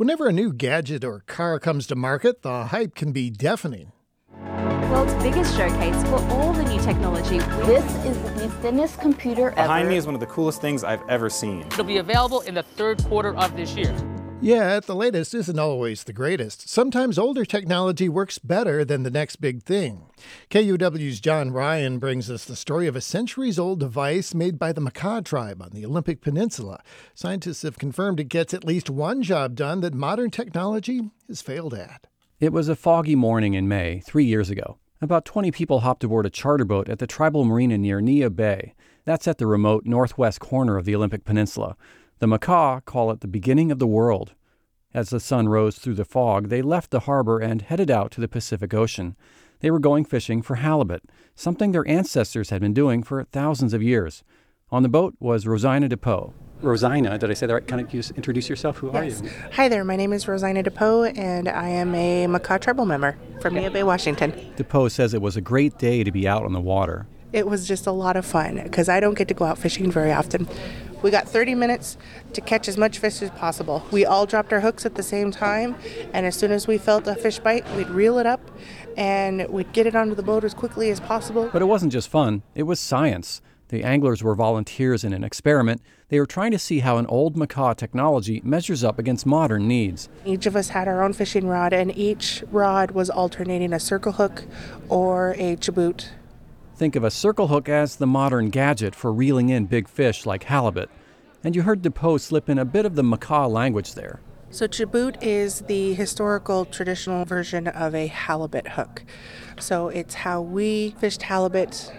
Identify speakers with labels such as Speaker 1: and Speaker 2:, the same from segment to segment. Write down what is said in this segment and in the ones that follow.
Speaker 1: Whenever a new gadget or car comes to market, the hype can be deafening.
Speaker 2: World's biggest showcase for all the new technology.
Speaker 3: This is the thinnest computer ever.
Speaker 4: Behind me is one of the coolest things I've ever seen.
Speaker 5: It'll be available in the third quarter of this year.
Speaker 1: Yet, the latest isn't always the greatest. Sometimes older technology works better than the next big thing. KUOW's John Ryan brings us the story of a centuries-old device made by the Makah tribe on the Olympic Peninsula. Scientists have confirmed it gets at least one job done that modern technology has failed at.
Speaker 6: It was a foggy morning in May, 3 years ago. About 20 people hopped aboard a charter boat at the tribal marina near Nia Bay. That's at the remote northwest corner of the Olympic Peninsula. The Makah call it the beginning of the world. As the sun rose through the fog, they left the harbor and headed out to the Pacific Ocean. They were going fishing for halibut, something their ancestors had been doing for thousands of years. On the boat was Rosina DePoe. Rosina, did I say that right? Kind of introduce yourself? Who are you?
Speaker 7: Hi there, my name is Rosina DePoe, and I am a Makah tribal member from Nia Bay, Washington.
Speaker 6: DePoe says it was a great day to be out on the water.
Speaker 7: It was just a lot of fun, because I don't get to go out fishing very often. We got 30 minutes to catch as much fish as possible. We all dropped our hooks at the same time, and as soon as we felt a fish bite, we'd reel it up, and we'd get it onto the boat as quickly as possible.
Speaker 6: But it wasn't just fun, it was science. The anglers were volunteers in an experiment. They were trying to see how an old Makah technology measures up against modern needs.
Speaker 7: Each of us had our own fishing rod, and each rod was alternating a circle hook or a chibut.
Speaker 6: Think of a circle hook as the modern gadget for reeling in big fish like halibut. And you heard DePoe slip in a bit of the Makah language there.
Speaker 7: So chibut is the historical, traditional version of a halibut hook. So it's how we fished halibut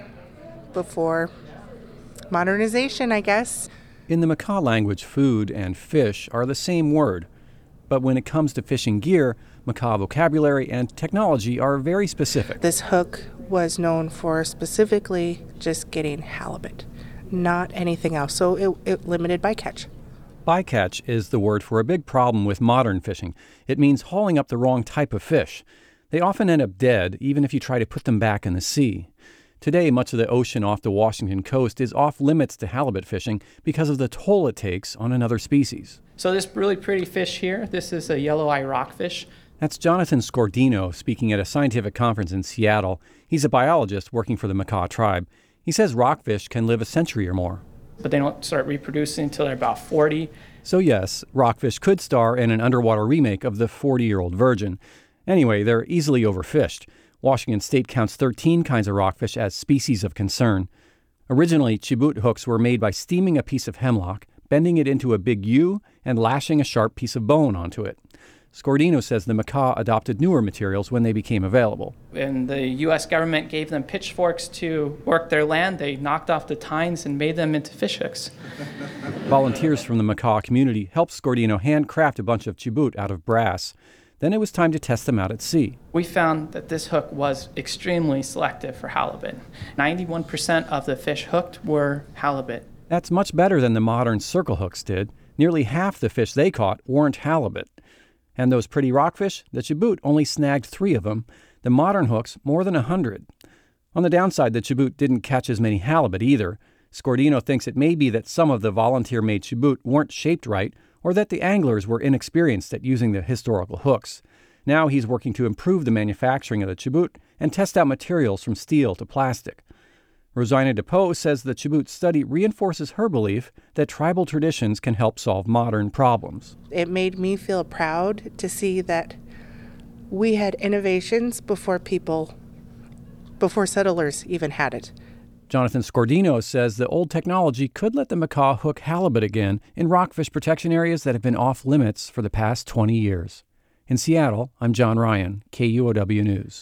Speaker 7: before modernization, I guess.
Speaker 6: In the Makah language, food and fish are the same word. But when it comes to fishing gear, Makah vocabulary and technology are very specific.
Speaker 7: This hook was known for specifically just getting halibut, not anything else. So it limited bycatch.
Speaker 6: Bycatch is the word for a big problem with modern fishing. It means hauling up the wrong type of fish. They often end up dead, even if you try to put them back in the sea. Today, much of the ocean off the Washington coast is off limits to halibut fishing because of the toll it takes on another species.
Speaker 5: So this really pretty fish here, this is a yellow eye rockfish.
Speaker 6: That's Jonathan Scordino speaking at a scientific conference in Seattle. He's a biologist working for the Makah tribe. He says rockfish can live a century or more.
Speaker 5: But they don't start reproducing until they're about 40.
Speaker 6: So yes, rockfish could star in an underwater remake of the 40-year-old Virgin. Anyway, they're easily overfished. Washington State counts 13 kinds of rockfish as species of concern. Originally, chibut hooks were made by steaming a piece of hemlock, bending it into a big U, and lashing a sharp piece of bone onto it. Scordino says the Makah adopted newer materials when they became available.
Speaker 5: When the U.S. government gave them pitchforks to work their land, they knocked off the tines and made them into fish hooks.
Speaker 6: Volunteers from the Makah community helped Scordino handcraft a bunch of chibut out of brass. Then it was time to test them out at sea.
Speaker 5: We found that this hook was extremely selective for halibut. 91% of the fish hooked were halibut.
Speaker 6: That's much better than the modern circle hooks did. Nearly half the fish they caught weren't halibut. And those pretty rockfish, the chibut only snagged 3 of them. The modern hooks, more than 100. On the downside, the chibut didn't catch as many halibut either. Scordino thinks it may be that some of the volunteer-made chibut weren't shaped right, or that the anglers were inexperienced at using the historical hooks. Now he's working to improve the manufacturing of the chibut and test out materials from steel to plastic. Rosina DePoe says the chibut study reinforces her belief that tribal traditions can help solve modern problems.
Speaker 7: It made me feel proud to see that we had innovations before settlers even had it.
Speaker 6: Jonathan Scordino says the old technology could let the Makah hook halibut again in rockfish protection areas that have been off limits for the past 20 years. In Seattle, I'm John Ryan, KUOW News.